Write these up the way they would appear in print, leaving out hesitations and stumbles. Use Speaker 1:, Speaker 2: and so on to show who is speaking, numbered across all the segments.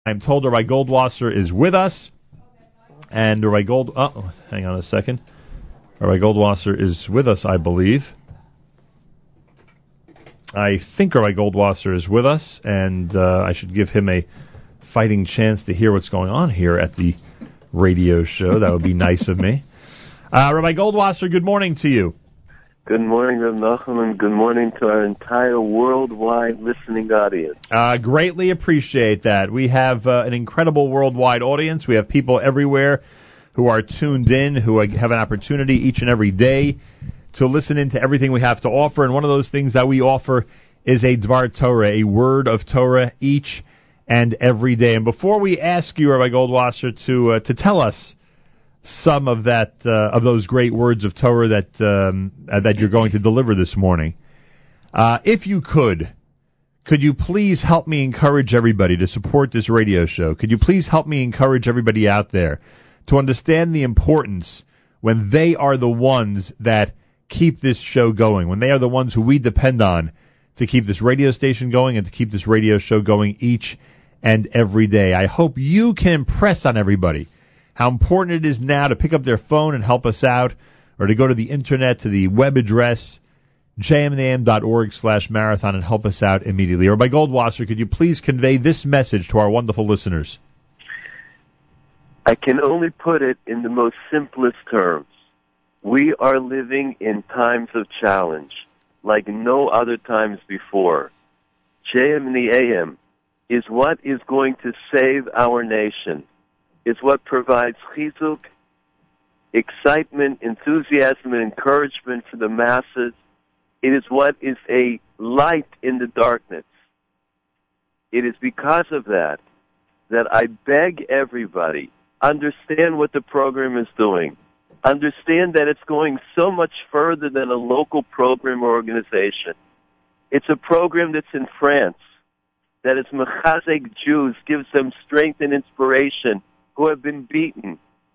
Speaker 1: I'm told Rabbi Goldwasser is with us, and Rabbi hang on a second. Rabbi Goldwasser is with us, I believe. I think Rabbi Goldwasser is with us, and I should give him a fighting chance to hear what's going on here at the radio show. That would be nice of me. Rabbi Goldwasser, good morning to you.
Speaker 2: Good morning, Rav Nachum, and good morning to our entire worldwide listening audience.
Speaker 1: Greatly appreciate that. We have an incredible worldwide audience. We have people everywhere who are tuned in, who have an opportunity each and every day to listen into everything we have to offer. And one of those things that we offer is a Dvar Torah, a word of Torah each and every day. And before we ask you, Rabbi Goldwasser, to tell us some of that of those great words of Torah that you're going to deliver this morning, if you could you please help me encourage everybody to support this radio show? Could you please help me encourage everybody out there to understand the importance when they are the ones that keep this show going, when they are the ones who we depend on to keep this radio station going and to keep this radio show going each and every day? I hope you can impress on everybody how important it is now to pick up their phone and help us out, or to go to the internet, to the web address, jmnam.org/marathon, and help us out immediately. Rabbi Goldwasser, could you please convey this message to our wonderful listeners?
Speaker 2: I can only put it in the most simplest terms. We are living in times of challenge like no other times before. JM in the AM is what is going to save our nation, is what provides chizuk, excitement, enthusiasm, and encouragement for the masses. It is what is a light in the darkness. It is because of that I beg everybody, understand what the program is doing. Understand that it's going so much further than a local program or organization. It's a program that's in France, that is mechazek Jews, gives them strength and inspiration who have been beaten.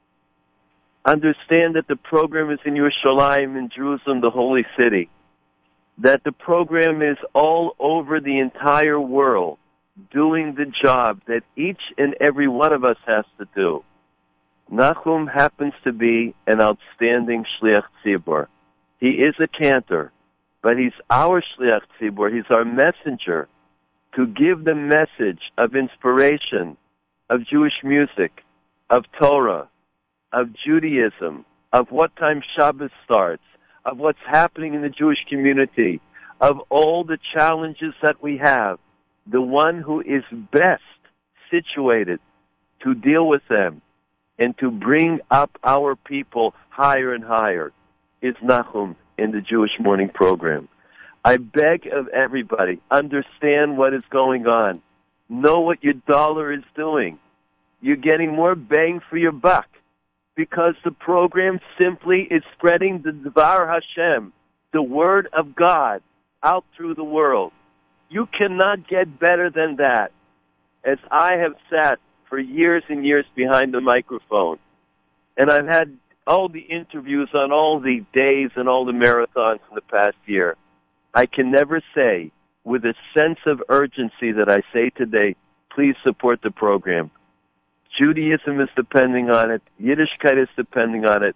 Speaker 2: Understand that the program is in Yerushalayim, in Jerusalem, the holy city. That the program is all over the entire world, doing the job that each and every one of us has to do. Nachum happens to be an outstanding Shliach Tzibur. He is a cantor, but he's our Shliach Tzibur. He's our messenger to give the message of inspiration, of Jewish music, of Torah, of Judaism, of what time Shabbos starts, of what's happening in the Jewish community, of all the challenges that we have. The one who is best situated to deal with them and to bring up our people higher and higher is Nachum in the Jewish Morning Program. I beg of everybody, understand what is going on. Know what your dollar is doing. You're getting more bang for your buck because the program simply is spreading the Dvar Hashem, the Word of God, out through the world. You cannot get better than that. As I have sat for years and years behind the microphone, and I've had all the interviews on all the days and all the marathons in the past year, I can never say with a sense of urgency that I say today, please support the program. Judaism is depending on it. Yiddishkeit is depending on it.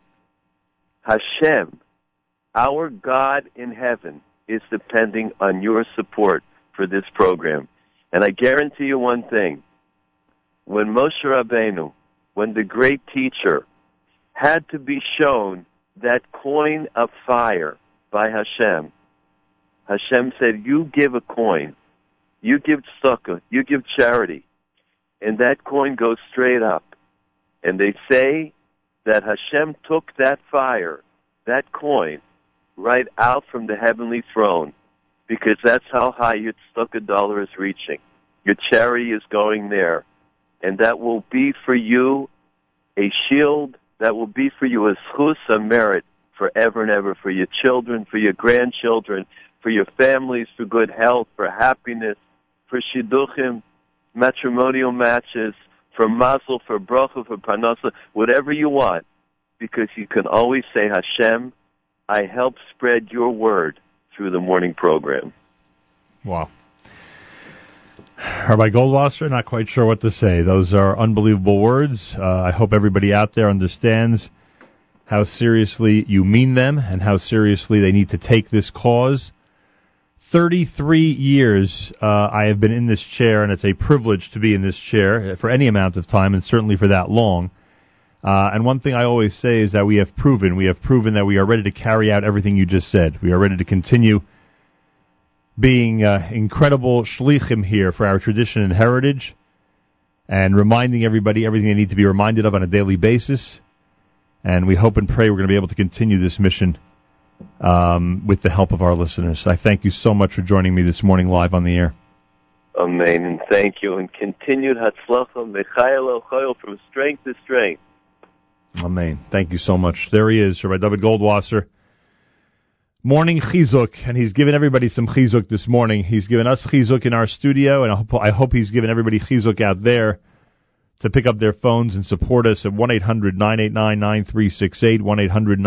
Speaker 2: Hashem, our God in heaven, is depending on your support for this program. And I guarantee you one thing. When Moshe Rabbeinu, when the great teacher, had to be shown that coin of fire by Hashem, Hashem said, you give a coin, you give tzedakah, you give charity, and that coin goes straight up. And they say that Hashem took that fire, that coin, right out from the heavenly throne, because that's how high your tzedakah dollar is reaching. Your charity is going there. And that will be for you a shield, that will be for you a schus, a merit, forever and ever, for your children, for your grandchildren, for your families, for good health, for happiness, for shidduchim, matrimonial matches, for mazel, for bracha, for parnasa, whatever you want, because you can always say, Hashem, I help spread your word through the morning program.
Speaker 1: Wow. Rabbi Goldwasser, not quite sure what to say. Those are unbelievable words. I hope everybody out there understands how seriously you mean them and how seriously they need to take this cause. 33 years I have been in this chair, and it's a privilege to be in this chair for any amount of time, and certainly for that long. And one thing I always say is that we have proven that we are ready to carry out everything you just said. We are ready to continue being incredible shlichim here for our tradition and heritage, and reminding everybody everything they need to be reminded of on a daily basis. And we hope and pray we're going to be able to continue this mission with the help of our listeners. I thank you so much for joining me this morning live on the air.
Speaker 2: Amen, and thank you, and continued hatzlacha mechayel el from strength to strength.
Speaker 1: Amen. Thank you so much. There he is, Rabbi David Goldwasser. Morning chizuk, and he's given everybody some chizuk this morning. He's given us chizuk in our studio, and I hope he's given everybody chizuk out there to pick up their phones and support us at 1-800-989-9368,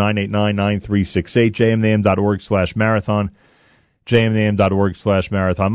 Speaker 1: 1-800-989-9368, jmnam.org/marathon, jmnam.org/marathon.